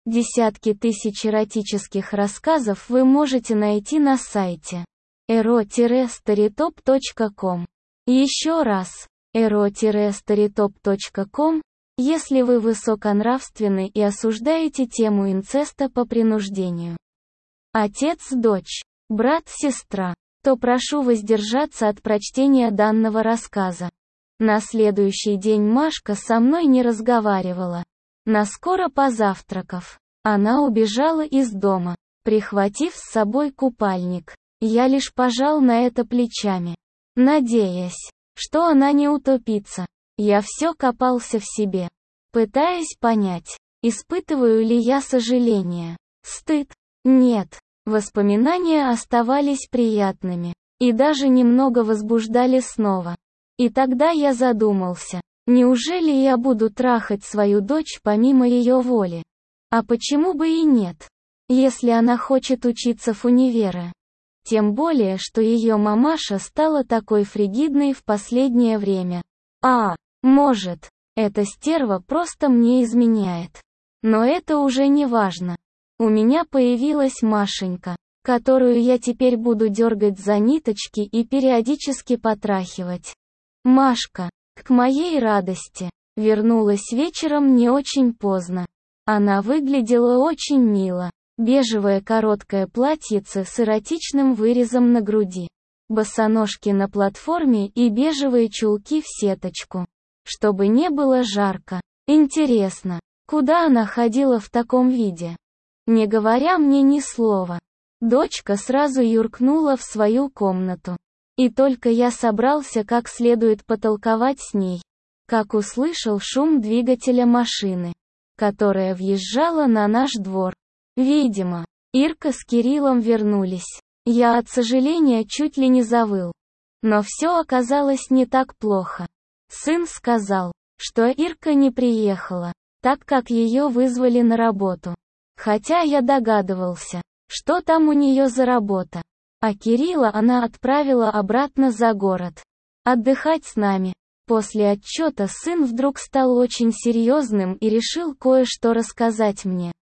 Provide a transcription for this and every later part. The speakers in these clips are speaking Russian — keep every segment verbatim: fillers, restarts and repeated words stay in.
Десятки тысяч эротических рассказов вы можете найти на сайте эро старитоп точка ком. Еще раз, эро старитоп точка ком. Если вы высоконравственны и осуждаете тему инцеста по принуждению, отец-дочь, брат-сестра, то прошу воздержаться от прочтения данного рассказа. На следующий день Машка со мной не разговаривала. Наскоро позавтракав, она убежала из дома, прихватив с собой купальник. Я лишь пожал на это плечами, надеясь, что она не утопится. Я все копался в себе, пытаясь понять, испытываю ли я сожаление, стыд. Нет, воспоминания оставались приятными, и даже немного возбуждали снова. И тогда я задумался, неужели я буду трахать свою дочь помимо ее воли? А почему бы и нет, если она хочет учиться в универе? Тем более, что ее мамаша стала такой фригидной в последнее время. А, может, эта стерва просто мне изменяет. Но это уже не важно. У меня появилась Машенька, которую я теперь буду дергать за ниточки и периодически потрахивать. Машка, к моей радости, вернулась вечером не очень поздно. Она выглядела очень мило. Бежевое короткое платьице с эротичным вырезом на груди, босоножки на платформе и бежевые чулки в сеточку. Чтобы не было жарко. Интересно, куда она ходила в таком виде? Не говоря мне ни слова, дочка сразу юркнула в свою комнату. И только я собрался как следует потолковать с ней, как услышал шум двигателя машины, которая въезжала на наш двор. Видимо, Ирка с Кириллом вернулись. Я от сожаления чуть ли не завыл. Но все оказалось не так плохо. Сын сказал, что Ирка не приехала, так как ее вызвали на работу. Хотя я догадывался, что там у нее за работа. А Кирилла она отправила обратно за город. Отдыхать с нами. После отчета сын вдруг стал очень серьезным и решил кое-что рассказать мне.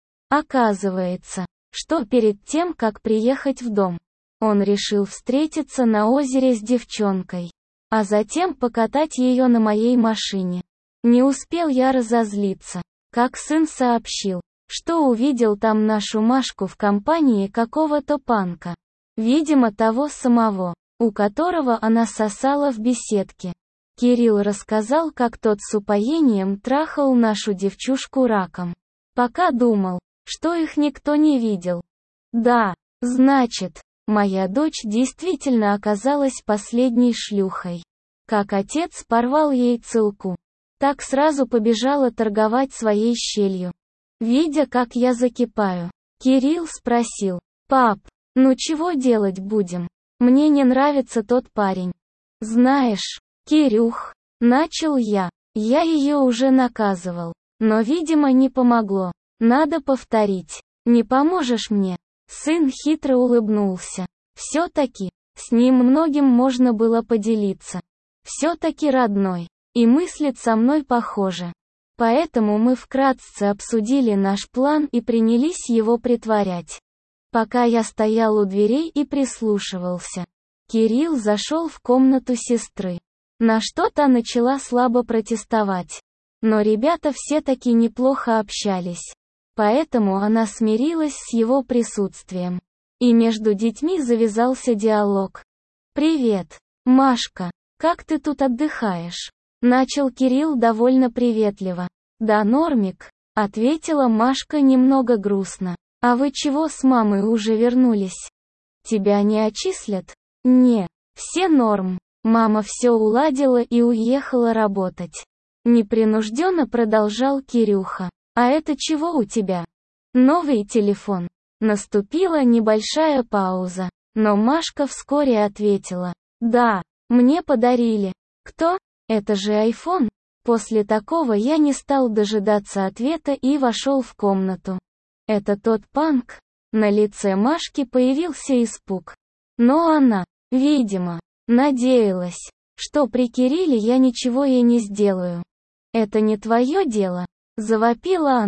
Оказывается, что перед тем, как приехать в дом, он решил встретиться на озере с девчонкой, а затем покатать ее на моей машине. Не успел я разозлиться, как сын сообщил, что увидел там нашу Машку в компании какого-то панка. Видимо, того самого, у которого она сосала в беседке. Кирилл рассказал, как тот с упоением трахал нашу девчушку раком. Пока думал, что их никто не видел. Да, значит, моя дочь действительно оказалась последней шлюхой. Как отец порвал ей целку, так сразу побежала торговать своей щелью. Видя, как я закипаю, Кирилл спросил: «Пап, ну чего делать будем? Мне не нравится тот парень». «Знаешь, Кирюх», — начал я, — «я ее уже наказывал, но, видимо, не помогло. Надо повторить. Не поможешь мне?» Сын хитро улыбнулся. Все-таки, с ним многим можно было поделиться. Все-таки родной. И мыслит со мной похоже. Поэтому мы вкратце обсудили наш план и принялись его притворять. Пока я стоял у дверей и прислушивался, Кирилл зашел в комнату сестры. На что та начала слабо протестовать. Но ребята все-таки неплохо общались. Поэтому она смирилась с его присутствием. И между детьми завязался диалог. «Привет, Машка, как ты тут отдыхаешь?» Начал Кирилл довольно приветливо. «Да нормик», — ответила Машка немного грустно. «А вы чего с мамой уже вернулись? Тебя не отчислят?» «Не, все норм. Мама все уладила и уехала работать». Непринужденно продолжал Кирюха. «А это чего у тебя? Новый телефон?» Наступила небольшая пауза, но Машка вскоре ответила. «Да, мне подарили». «Кто? Это же айфон?» После такого я не стал дожидаться ответа и вошел в комнату. «Это тот панк?» На лице Машки появился испуг. Но она, видимо, надеялась, что при Кирилле я ничего ей не сделаю. «Это не твое дело», — завопила она.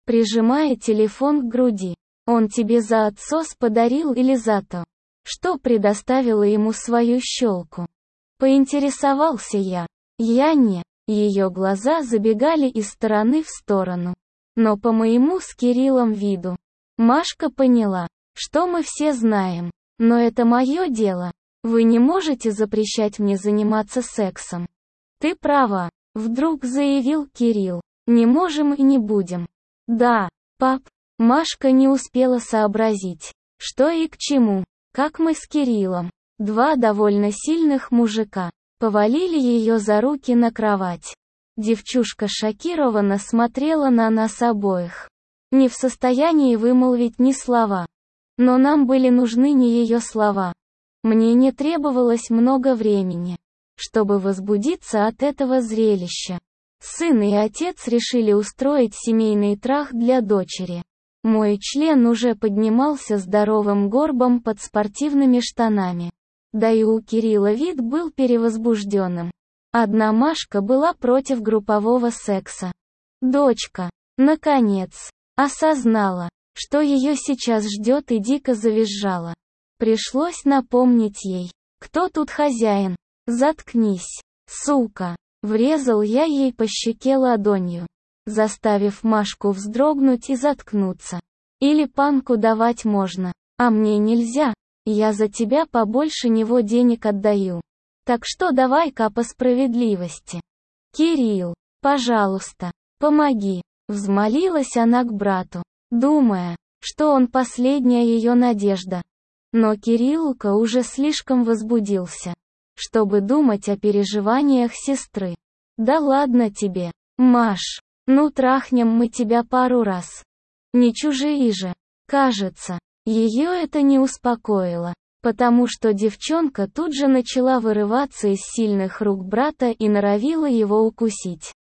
прижимая телефон к груди. Он тебе за отсос подарил или за то, что предоставила ему свою щелку? Поинтересовался я. Я не. Ее глаза забегали из стороны в сторону. Но по моему с Кириллом виду, Машка поняла, что мы все знаем. Но это мое дело. Вы не можете запрещать мне заниматься сексом. Ты права, вдруг заявил Кирилл. Не можем и не будем. Да, пап. Машка не успела сообразить, что и к чему. Как мы с Кириллом, два довольно сильных мужика, повалили ее за руки на кровать. Девчушка шокированно смотрела на нас обоих. Не в состоянии вымолвить ни слова. Но нам были нужны не ее слова. Мне не требовалось много времени, чтобы возбудиться от этого зрелища. Сын и отец решили устроить семейный трах для дочери. Мой член уже поднимался здоровым горбом под спортивными штанами. Да и у Кирилла вид был перевозбужденным. Одна Машка была против группового секса. Дочка, наконец, осознала, что ее сейчас ждет, и дико завизжала. Пришлось напомнить ей, кто тут хозяин. Заткнись, сука. Врезал я ей по щеке ладонью, заставив Машку вздрогнуть и заткнуться. Или панку давать можно, а мне нельзя, я за тебя побольше него денег отдаю. Так что давай-ка по справедливости. Кирилл, пожалуйста, помоги, взмолилась она к брату, думая, что он последняя ее надежда. Но Кириллка уже слишком возбудился, чтобы думать о переживаниях сестры. Да ладно тебе, Маш. Ну трахнем мы тебя пару раз. Не чужие же. Кажется, ее это не успокоило, потому что девчонка тут же начала вырываться из сильных рук брата и норовила его укусить.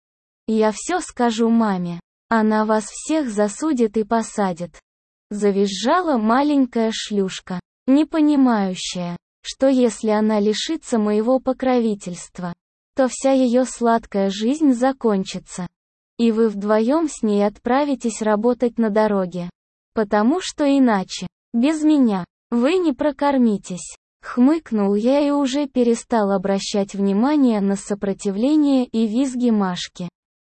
Я все скажу маме. Она вас всех засудит и посадит. Завизжала маленькая шлюшка, не понимающая, что если она лишится моего покровительства, то вся ее сладкая жизнь закончится. И вы вдвоем с ней отправитесь работать на дороге. Потому что иначе, без меня, вы не прокормитесь. Хмыкнул я и уже перестал обращать внимание на сопротивление и визги Машки.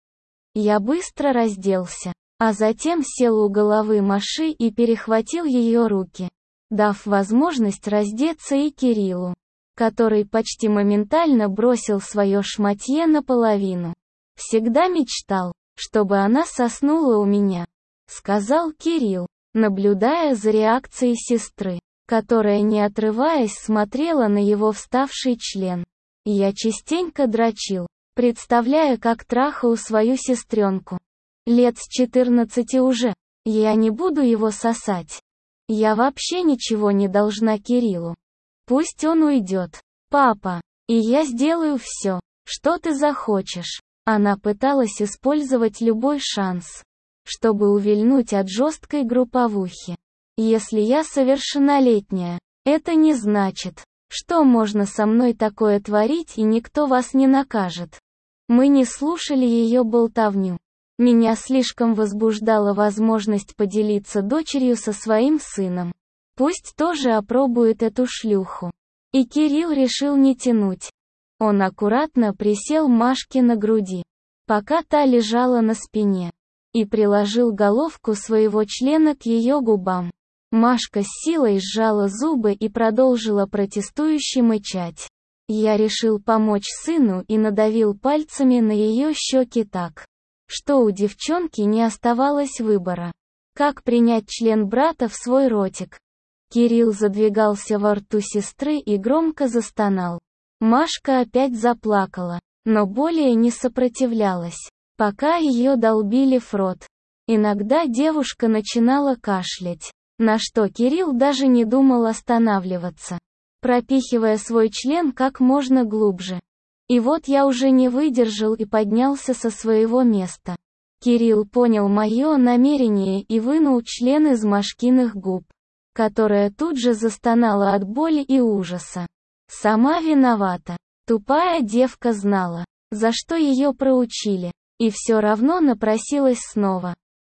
Я быстро разделся, а затем сел у головы Маши и перехватил ее руки, дав возможность раздеться и Кириллу, который почти моментально бросил свое шматье наполовину. «Всегда мечтал, чтобы она соснула у меня», — сказал Кирилл, наблюдая за реакцией сестры, которая, не отрываясь, смотрела на его вставший член. Я частенько дрочил, представляя, как трахаю свою сестренку. Лет с четырнадцати уже. Я не буду его сосать. Я вообще ничего не должна Кириллу. Пусть он уйдет. Папа. И я сделаю все, что ты захочешь. Она пыталась использовать любой шанс, чтобы увильнуть от жесткой групповухи. Если я совершеннолетняя, это не значит, что можно со мной такое творить и никто вас не накажет. Мы не слушали ее болтовню. Меня слишком возбуждала возможность поделиться дочерью со своим сыном. Пусть тоже опробует эту шлюху. И Кирилл решил не тянуть. Он аккуратно присел Машке на груди, пока та лежала на спине, и приложил головку своего члена к ее губам. Машка с силой сжала зубы и продолжила протестующе мычать. Я решил помочь сыну и надавил пальцами на ее щеки так, что у девчонки не оставалось выбора. Как принять член брата в свой ротик? Кирилл задвигался во рту сестры и громко застонал. Машка опять заплакала, но более не сопротивлялась, пока ее долбили в рот. Иногда девушка начинала кашлять, на что Кирилл даже не думал останавливаться, пропихивая свой член как можно глубже. И вот я уже не выдержал и поднялся со своего места. Кирилл понял мое намерение и вынул член из Машкиных губ, которая тут же застонала от боли и ужаса. Сама виновата. Тупая девка знала, за что ее проучили, и все равно напросилась снова.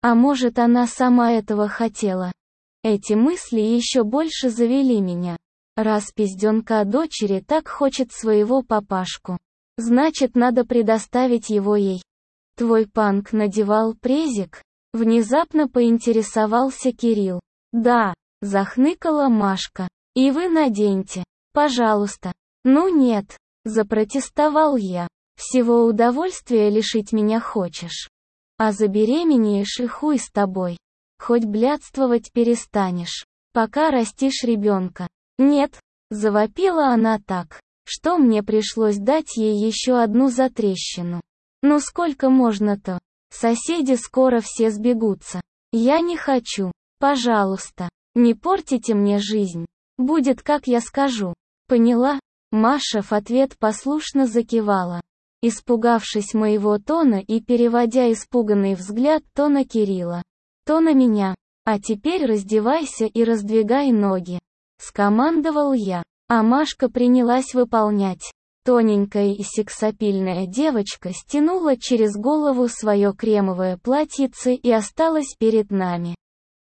А может, она сама этого хотела? Эти мысли еще больше завели меня. Раз пизденка дочери так хочет своего папашку, значит, надо предоставить его ей. Твой панк надевал презик? Внезапно поинтересовался Кирилл. Да, захныкала Машка. И вы наденьте, пожалуйста. Ну нет, запротестовал я. Всего удовольствия лишить меня хочешь. А забеременеешь и хуй с тобой. Хоть блядствовать перестанешь, пока растишь ребенка. Нет, завопила она так, что мне пришлось дать ей еще одну затрещину. Ну сколько можно-то? Соседи скоро все сбегутся. Я не хочу. Пожалуйста, не портите мне жизнь. Будет, как я скажу. Поняла? Маша в ответ послушно закивала, испугавшись моего тона и переводя испуганный взгляд то на Кирилла, то на меня. А теперь раздевайся и раздвигай ноги. Скомандовал я, а Машка принялась выполнять. Тоненькая и сексапильная девочка стянула через голову свое кремовое платьице и осталась перед нами.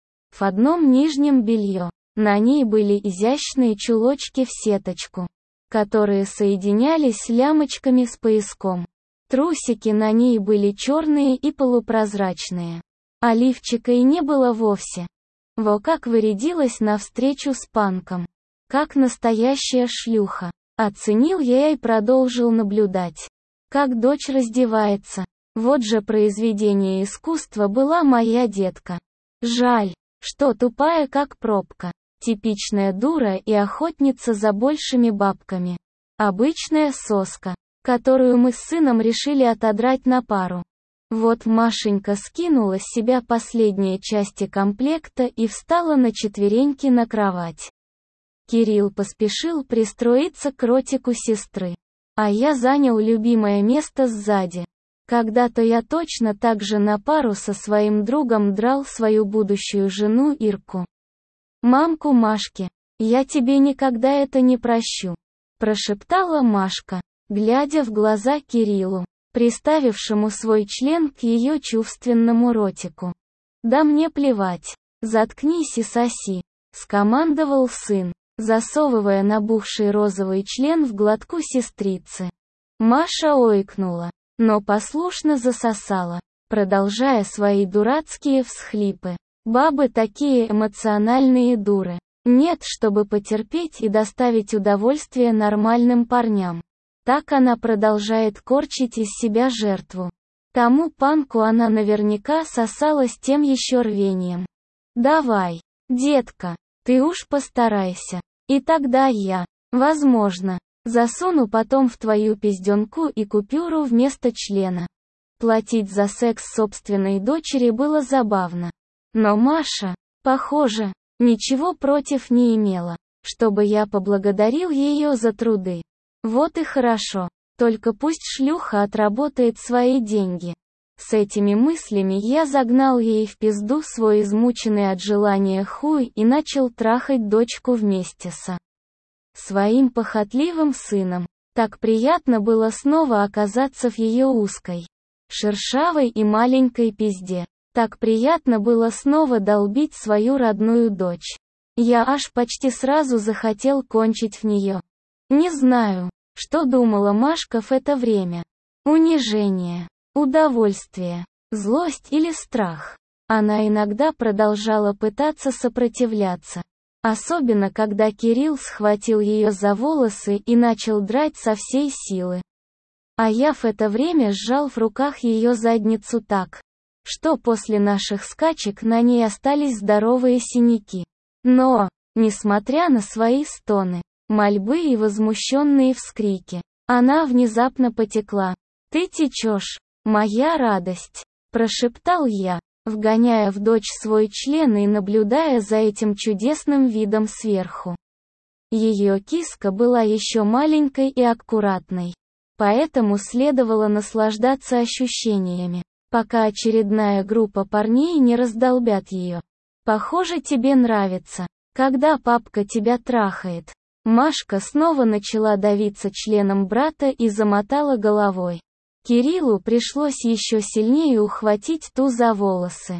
В одном нижнем белье. На ней были изящные чулочки в сеточку, которые соединялись лямочками с пояском. Трусики на ней были черные и полупрозрачные. А лифчика и не было вовсе. Во как вырядилась навстречу с панком. Как настоящая шлюха. Оценил я и продолжил наблюдать. Как дочь раздевается. Вот же произведение искусства была моя детка. Жаль, что тупая как пробка. Типичная дура и охотница за большими бабками. Обычная соска, которую мы с сыном решили отодрать на пару. Вот Машенька скинула с себя последние части комплекта и встала на четвереньки на кровать. Кирилл поспешил пристроиться к ротику сестры. А я занял любимое место сзади. Когда-то я точно так же на пару со своим другом драл свою будущую жену Ирку. «Мамку Машки, я тебе никогда это не прощу», — прошептала Машка, глядя в глаза Кириллу, приставившему свой член к ее чувственному ротику. «Да мне плевать, заткнись и соси», — скомандовал сын, засовывая набухший розовый член в глотку сестрицы. Маша ойкнула, но послушно засосала, продолжая свои дурацкие всхлипы. Бабы такие эмоциональные дуры. Нет, чтобы потерпеть и доставить удовольствие нормальным парням. Так она продолжает корчить из себя жертву. Тому панку она наверняка сосала с тем еще рвением. Давай, детка, ты уж постарайся. И тогда я, возможно, засуну потом в твою пизденку и купюру вместо члена. Платить за секс собственной дочери было забавно. Но Маша, похоже, ничего против не имела, чтобы я поблагодарил ее за труды. Вот и хорошо, только пусть шлюха отработает свои деньги. С этими мыслями я загнал ей в пизду свой измученный от желания хуй и начал трахать дочку вместе со своим похотливым сыном. Так приятно было снова оказаться в ее узкой, шершавой и маленькой пизде. Так приятно было снова долбить свою родную дочь. Я аж почти сразу захотел кончить в нее. Не знаю, что думала Машка в это время. Унижение, удовольствие, злость или страх. Она иногда продолжала пытаться сопротивляться. Особенно когда Кирилл схватил ее за волосы и начал драть со всей силы. А я в это время сжал в руках ее задницу так, что после наших скачек на ней остались здоровые синяки. Но, несмотря на свои стоны, мольбы и возмущенные вскрики, она внезапно потекла. «Ты течешь, моя радость», — прошептал я, вгоняя в дочь свой член и наблюдая за этим чудесным видом сверху. Ее киска была еще маленькой и аккуратной, поэтому следовало наслаждаться ощущениями, пока очередная группа парней не раздолбят ее. «Похоже, тебе нравится, когда папка тебя трахает». Машка снова начала давиться членом брата и замотала головой. Кириллу пришлось еще сильнее ухватить ту за волосы,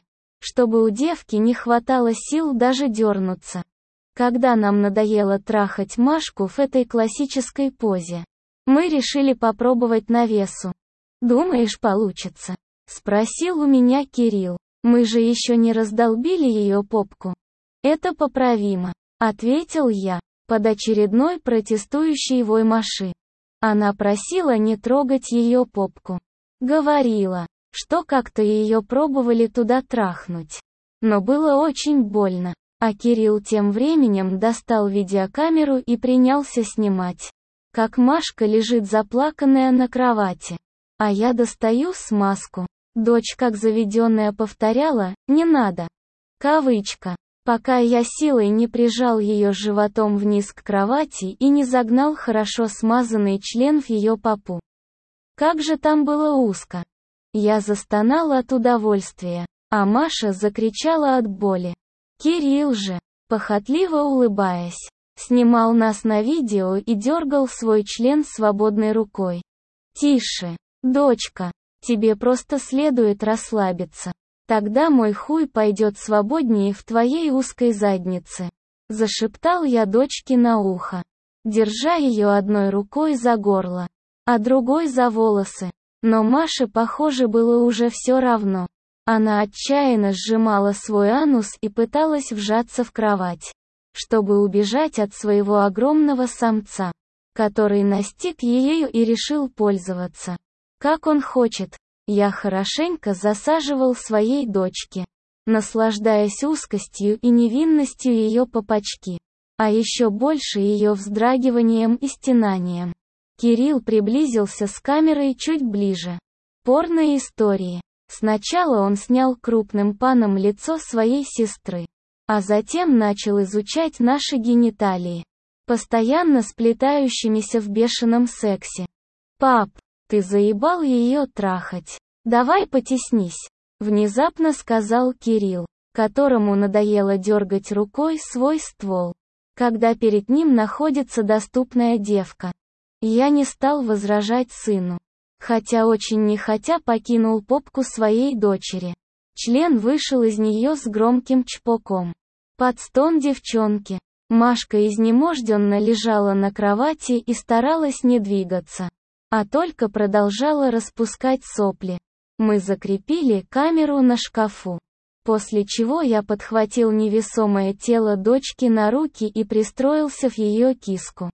чтобы у девки не хватало сил даже дернуться. Когда нам надоело трахать Машку в этой классической позе, мы решили попробовать на весу. «Думаешь, получится?» — спросил у меня Кирилл. «Мы же еще не раздолбили ее попку». «Это поправимо», — ответил я, под очередной протестующий вой Маши. Она просила не трогать ее попку. Говорила, что как-то ее пробовали туда трахнуть. Но было очень больно. А Кирилл тем временем достал видеокамеру и принялся снимать, как Машка лежит заплаканная на кровати. А я достаю смазку. Дочь как заведенная повторяла: «Не надо». Кавычка. Пока я силой не прижал ее животом вниз к кровати и не загнал хорошо смазанный член в ее попу. Как же там было узко. Я застонал от удовольствия, а Маша закричала от боли. Кирилл же, похотливо улыбаясь, снимал нас на видео и дергал свой член свободной рукой. «Тише, дочка, тебе просто следует расслабиться. Тогда мой хуй пойдет свободнее в твоей узкой заднице», — зашептал я дочке на ухо, держа ее одной рукой за горло, а другой за волосы. Но Маше, похоже, было уже все равно. Она отчаянно сжимала свой анус и пыталась вжаться в кровать, чтобы убежать от своего огромного самца, который настиг ее и решил пользоваться, как он хочет. Я хорошенько засаживал своей дочке, наслаждаясь узкостью и невинностью ее попочки, а еще больше ее вздрагиванием и стенанием. Кирилл приблизился с камерой чуть ближе. Порно-истории. Сначала он снял крупным планом лицо своей сестры, а затем начал изучать наши гениталии, постоянно сплетающимися в бешеном сексе. «Пап, ты заебал ее трахать. Давай потеснись», — внезапно сказал Кирилл, которому надоело дергать рукой свой ствол, когда перед ним находится доступная девка. Я не стал возражать сыну, хотя очень нехотя покинул попку своей дочери. Член вышел из нее с громким чпоком. Под стон девчонки. Машка изнеможденно лежала на кровати и старалась не двигаться, а только продолжала распускать сопли. Мы закрепили камеру на шкафу, после чего я подхватил невесомое тело дочки на руки и пристроился в ее киску.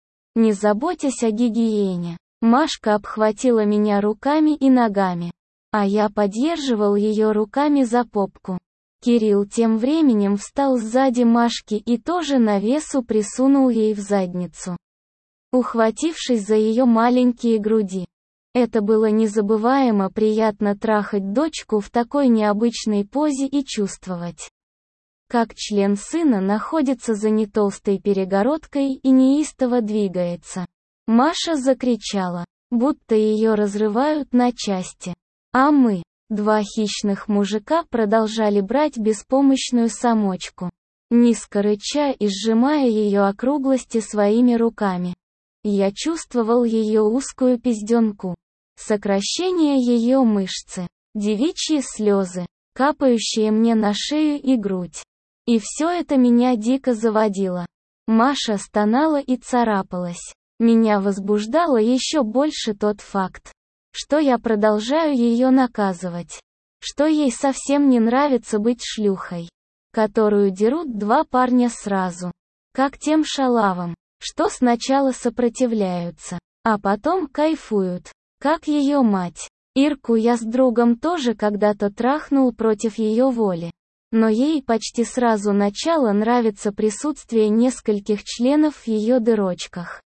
Не заботясь о гигиене, Машка обхватила меня руками и ногами, а я поддерживал ее руками за попку. Кирилл тем временем встал сзади Машки и тоже на весу присунул ей в задницу, ухватившись за ее маленькие груди. Это было незабываемо приятно трахать дочку в такой необычной позе и чувствовать, как член сына находится за нетолстой перегородкой и неистово двигается. Маша закричала, будто ее разрывают на части. А мы, два хищных мужика, продолжали брать беспомощную самочку, низко рыча и сжимая ее округлости своими руками. Я чувствовал ее узкую пизденку, сокращение ее мышцы, девичьи слезы, капающие мне на шею и грудь. И все это меня дико заводило. Маша стонала и царапалась. Меня возбуждало еще больше тот факт, что я продолжаю ее наказывать, что ей совсем не нравится быть шлюхой, которую дерут два парня сразу, как тем шалавам, что сначала сопротивляются, а потом кайфуют, как ее мать. Ирку я с другом тоже когда-то трахнул против ее воли. Но ей почти сразу начало нравиться присутствие нескольких членов в ее дырочках.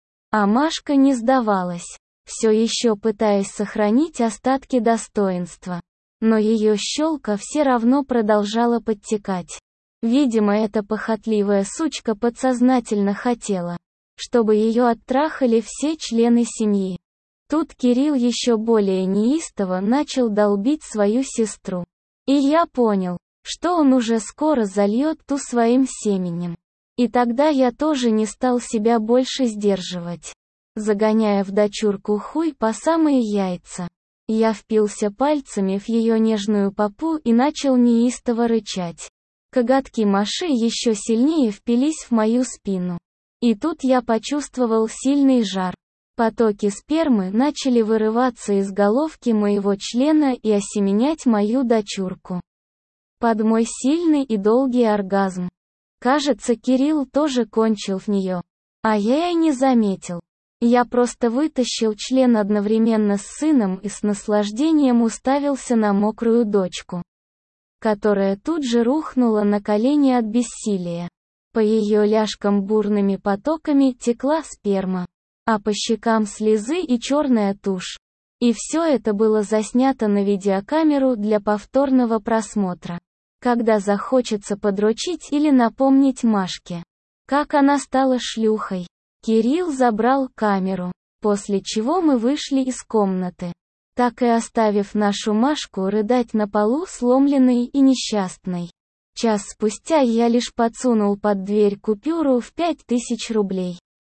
А Машка не сдавалась, все еще пытаясь сохранить остатки достоинства. Но ее щелка все равно продолжала подтекать. Видимо, эта похотливая сучка подсознательно хотела, чтобы ее оттрахали все члены семьи. Тут Кирилл еще более неистово начал долбить свою сестру. И я понял, что он уже скоро зальет ту своим семенем. И тогда я тоже не стал себя больше сдерживать, загоняя в дочурку хуй по самые яйца. Я впился пальцами в ее нежную попу и начал неистово рычать. Коготки Маши еще сильнее впились в мою спину. И тут я почувствовал сильный жар. Потоки спермы начали вырываться из головки моего члена и осеменять мою дочурку. Под мой сильный и долгий оргазм. Кажется, Кирилл тоже кончил в нее. А я и не заметил. Я просто вытащил член одновременно с сыном и с наслаждением уставился на мокрую дочку, которая тут же рухнула на колени от бессилия. По ее ляжкам бурными потоками текла сперма, а по щекам слезы и черная тушь. И все это было заснято на видеокамеру для повторного просмотра. Когда захочется подрочить или напомнить Машке, как она стала шлюхой. Кирилл забрал камеру, после чего мы вышли из комнаты, так и оставив нашу Машку рыдать на полу сломленной и несчастной. Час спустя я лишь подсунул под дверь купюру в пять тысяч рублей.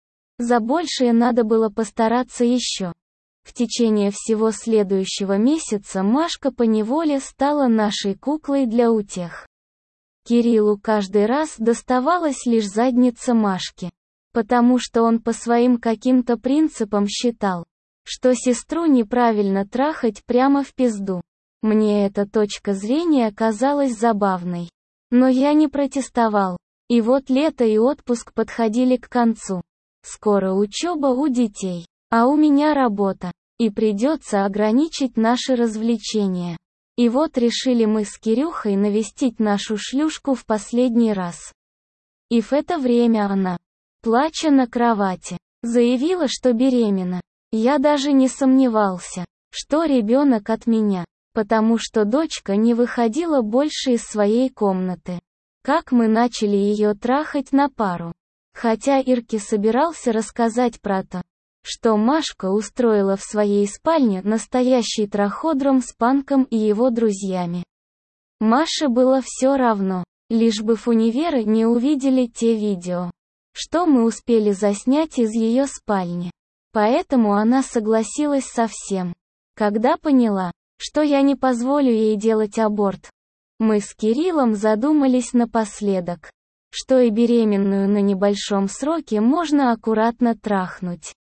За большее надо было постараться еще. В течение всего следующего месяца Машка поневоле стала нашей куклой для утех. Кириллу каждый раз доставалась лишь задница Машки, потому что он по своим каким-то принципам считал, что сестру неправильно трахать прямо в пизду. Мне эта точка зрения казалась забавной. Но я не протестовал. И вот лето и отпуск подходили к концу. Скоро учеба у детей, а у меня работа. И придется ограничить наши развлечения. И вот решили мы с Кирюхой навестить нашу шлюшку в последний раз. И в это время она, плача на кровати, заявила, что беременна. Я даже не сомневался, что ребенок от меня, потому что дочка не выходила больше из своей комнаты. Как мы начали ее трахать на пару. Хотя Ирке собирался рассказать про то, что Машка устроила в своей спальне настоящий траходром с Панком и его друзьями. Маше было все равно, лишь бы в универе не увидели те видео, что мы успели заснять из ее спальни. Поэтому она согласилась со всем. Когда поняла, что я не позволю ей делать аборт, мы с Кириллом задумались напоследок, что и беременную на небольшом сроке можно аккуратно трахнуть.